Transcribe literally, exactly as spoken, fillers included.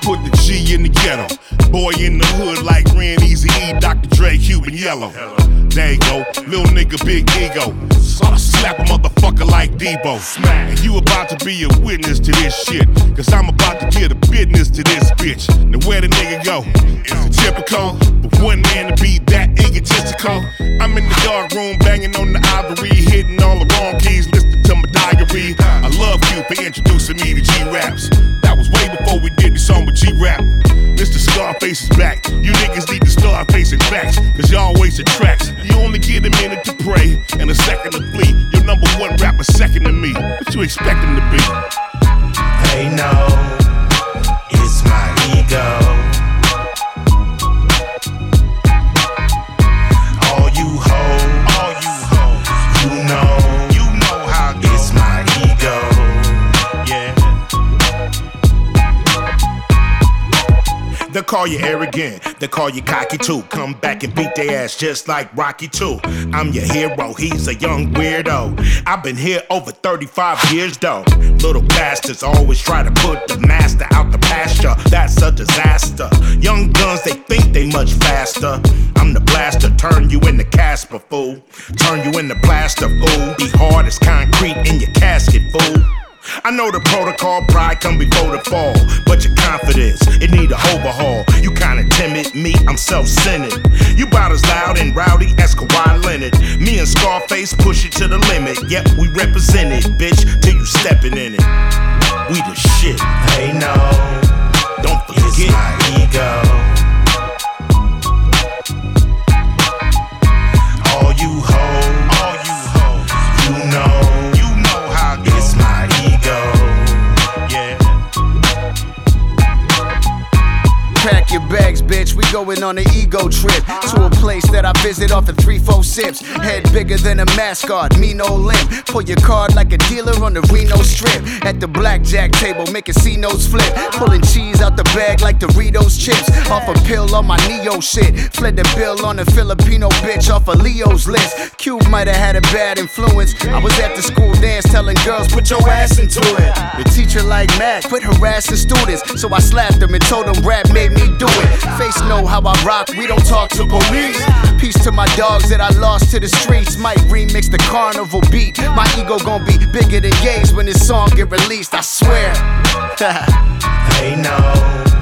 put the G in the ghetto. Boy in the hood like Ren, Easy E, Doctor Dre, Cuban Yellow. There you go, little nigga, big ego. So I slap a motherfucker like Debo. And you about to be a witness to this shit, cause I'm about to get a business to this bitch. Now where the nigga go? Is it typical? But one man to be that egotistical. I'm in the dark room banging on the ivory, hitting all the wrong keys, listening to my diary. I love you for introducing me to G-Raps. That was way before we did the song with G-Rap. Mister Scarface is back. You niggas need to start facing facts, cause y'all wasting tracks. You only get a minute to pray and a second to flee. Your number one rapper second to me. What you expect him to be? They know it's my ego. All you hoes, all you hoes, you know, you know how it's my ego. Yeah. They'll call you arrogant, they'll call you cocky too. Come back and beat their ass just like Rocky too. I'm your hero, he's a young weirdo. I've been here over thirty-five years though. Little bastards always try to put the master out the pasture. That's a disaster. Young guns, they think they much faster. I'm the blaster, turn you into Casper, fool. Turn you into plaster, fool. Be hard as concrete in your casket, fool. I know the protocol, pride come before the fall. But your confidence, it need a overhaul. You kinda timid, me, I'm self-centered. You bout as loud and rowdy as Kawhi Leonard. Me and Scarface push it to the limit. Yep, we represent it, bitch, till you stepping in it. We the shit. They know, don't forget it's my ego. All you hoes, all you hoes, you know. Pack your bags, bitch, we going on an ego trip to a place that I visit off of three, four sips. Head bigger than a mascot, me no limp. Pull your card like a dealer on the Reno Strip. At the blackjack table, making C-notes flip. Pulling cheese out the bag like Doritos chips. Off a pill on my Neo shit. Fled the bill on a Filipino bitch off of Leo's list. Cube might have had a bad influence. I was at the school dance telling girls, put your ass into it. The teacher like Mac, quit harassing students. So I slapped him and told him rap made me do it. Face know how I rock, we don't talk to police. Peace to my dogs that I lost to the streets. Might remix the carnival beat. My ego gon' be bigger than Gaze when this song get released, I swear. They know